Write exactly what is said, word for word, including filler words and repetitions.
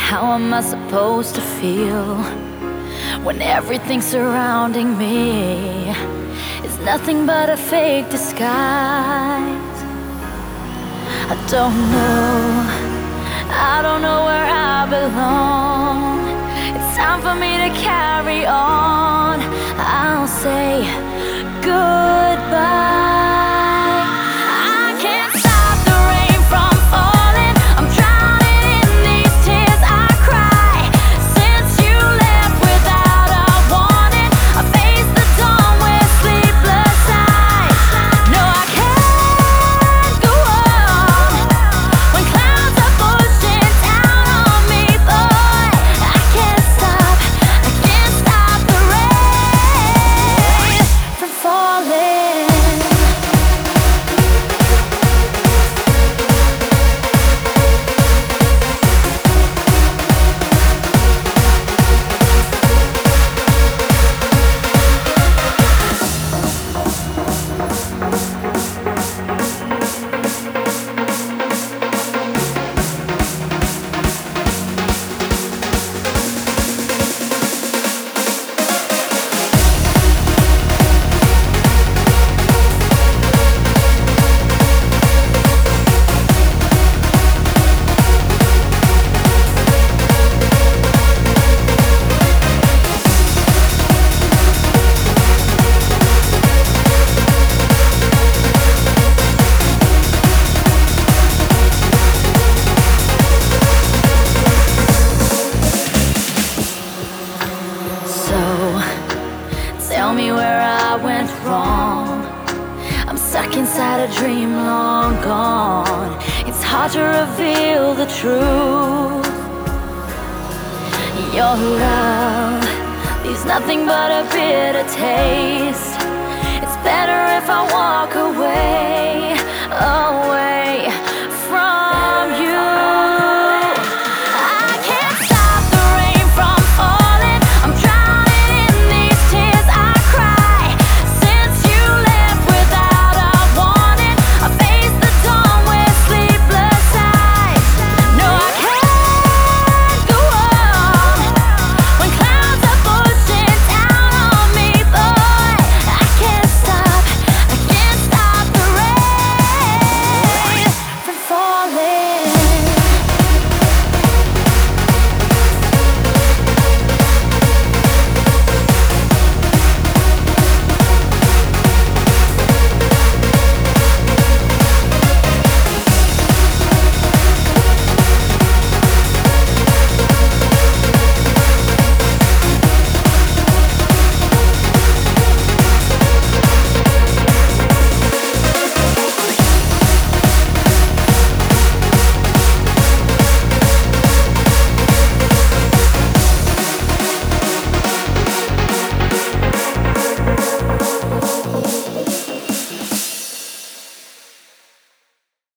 How am I supposed to feel when everything surrounding me is nothing but a fake disguise? I don't know, I don't know where I belong. It's time for me to carry on. I'll say goodbye. Tell me where I went wrong. I'm stuck inside a dream long gone. It's hard to reveal the truth. Your love leaves nothing but a bitter taste. It's better if I walk away, away.